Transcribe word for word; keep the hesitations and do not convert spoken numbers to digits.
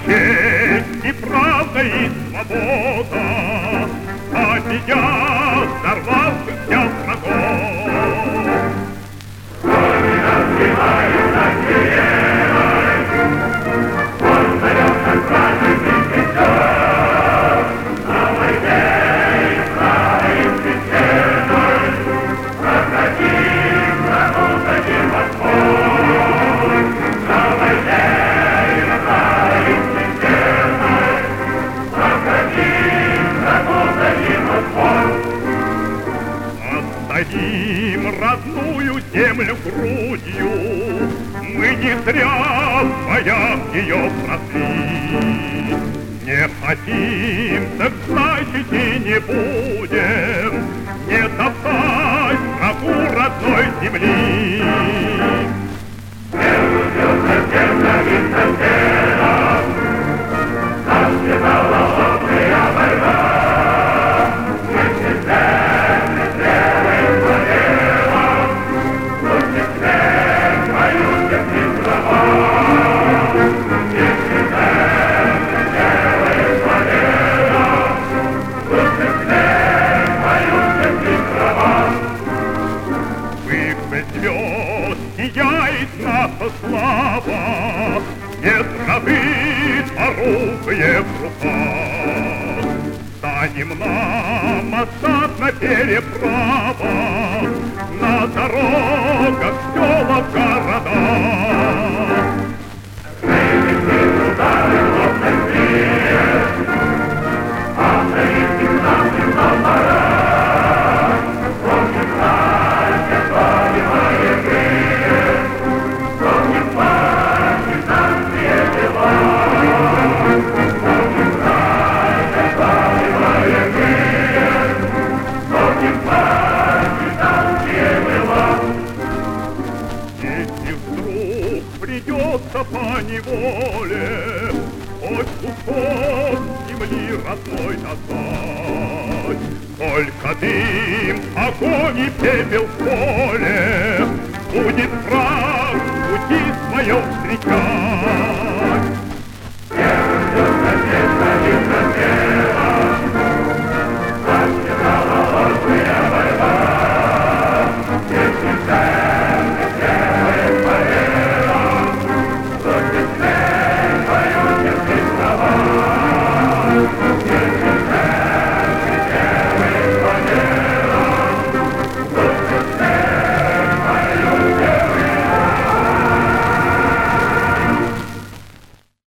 честь и правда и свобода, победят взорвавшихся врагов. Горы разбиваются сиреной, он зовет как праздничный песен. На войне и правильной стеной прокатим врагу-таким восход. На войне и правильной стеной прокатим врагу-таким восход. Отдадим родную землю грудью, мы не зря в боях ее прошли. Не хотим, так значит и не будем не топтать врагу родной земли. Первый бьется сердце и соседом, расцветала огненная борьба. Вместе с землей, стрелой, победом, пусть всех поют всех слова. Вместе с землей, стрелой, победом, пусть всех поют всех слова. Выше звезд сияет наша слава, не забыть оружие в руках. Станем нам остаться на переправах, на дорогах, в селах, городах. Крылья удары лобной стрелы, авторитет наших аппарат. Помним братья, поднимая крылья, помним партизанские дела. Помним братья, поднимая крылья, помним партизанские дела. Если вдруг придется по неволе хоть кусок земли родной достать, только дым, огонь и пепел в поле будет враг пути своем встречать.